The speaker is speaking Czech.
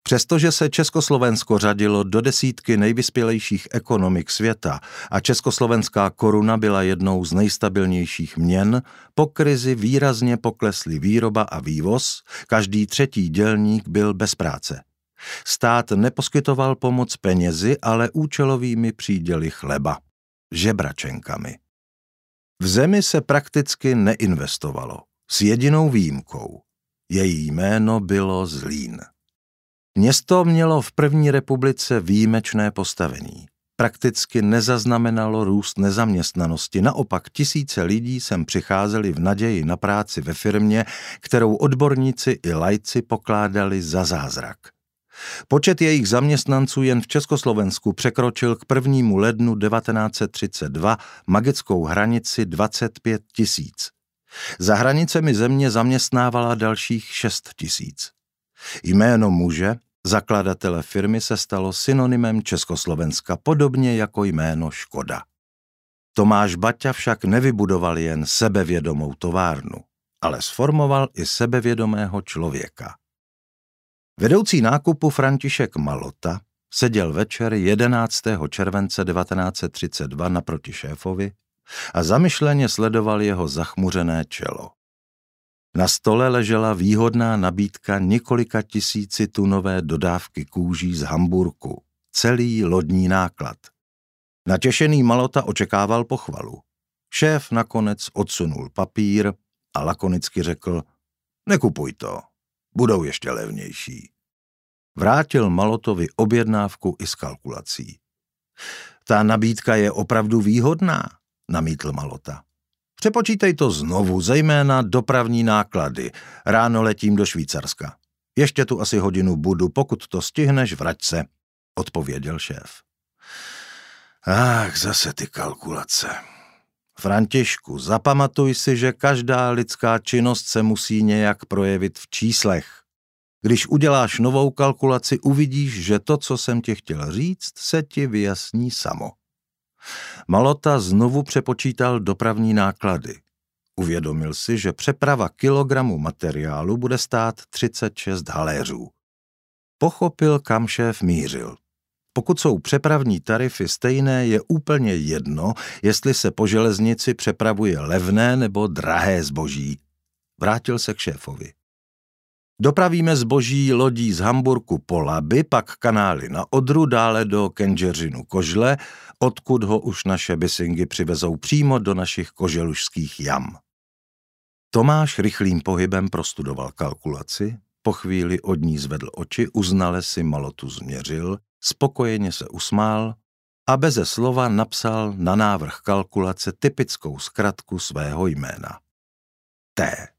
Přestože se Československo řadilo do desítky nejvyspělejších ekonomik světa a československá koruna byla jednou z nejstabilnějších měn, po krizi výrazně poklesly výroba a vývoz, každý třetí dělník byl bez práce. Stát neposkytoval pomoc penězi, ale účelovými příděly chleba, žebračenkami. V zemi se prakticky neinvestovalo, s jedinou výjimkou. Její jméno bylo Zlín. Město mělo v první republice výjimečné postavení. Prakticky nezaznamenalo růst nezaměstnanosti, naopak tisíce lidí sem přicházeli v naději na práci ve firmě, kterou odborníci i laici pokládali za zázrak. Počet jejich zaměstnanců jen v Československu překročil k 1. lednu 1932 magickou hranici 25 000. Za hranicemi země zaměstnávala dalších 6 000. Jméno muže, zakladatele firmy, se stalo synonymem Československa, podobně jako jméno Škoda. Tomáš Baťa však nevybudoval jen sebevědomou továrnu, ale sformoval i sebevědomého člověka. Vedoucí nákupu František Malota seděl večer 11. července 1932 naproti šéfovi a zamyšleně sledoval jeho zachmuřené čelo. Na stole ležela výhodná nabídka několika tisícitunové dodávky kůží z Hamburku, celý lodní náklad. Natěšený Malota očekával pochvalu. Šéf nakonec odsunul papír a lakonicky řekl: nekupuj to, budou ještě levnější. Vrátil Malotovi objednávku i s kalkulací. Ta nabídka je opravdu výhodná, namítl Malota. Přepočítej to znovu, zejména dopravní náklady. Ráno letím do Švýcarska. Ještě tu asi hodinu budu, pokud to stihneš, vrať se, odpověděl šéf. Ach, zase ty kalkulace. Františku, zapamatuj si, že každá lidská činnost se musí nějak projevit v číslech. Když uděláš novou kalkulaci, uvidíš, že to, co jsem ti chtěl říct, se ti vyjasní samo. Malota znovu přepočítal dopravní náklady. Uvědomil si, že přeprava kilogramu materiálu bude stát 36 haléřů. Pochopil, kam šéf mířil. Pokud jsou přepravní tarify stejné, je úplně jedno, jestli se po železnici přepravuje levné nebo drahé zboží. Vrátil se k šéfovi. Dopravíme zboží lodí z Hamburku po Labi, pak kanály na Odru, dále do Kenžeřinu Kožle, odkud ho už naše bisingy přivezou přímo do našich koželužských jam. Tomáš rychlým pohybem prostudoval kalkulaci, po chvíli od ní zvedl oči, uznale si Malotu změřil, spokojeně se usmál a beze slova napsal na návrh kalkulace typickou zkratku svého jména. T.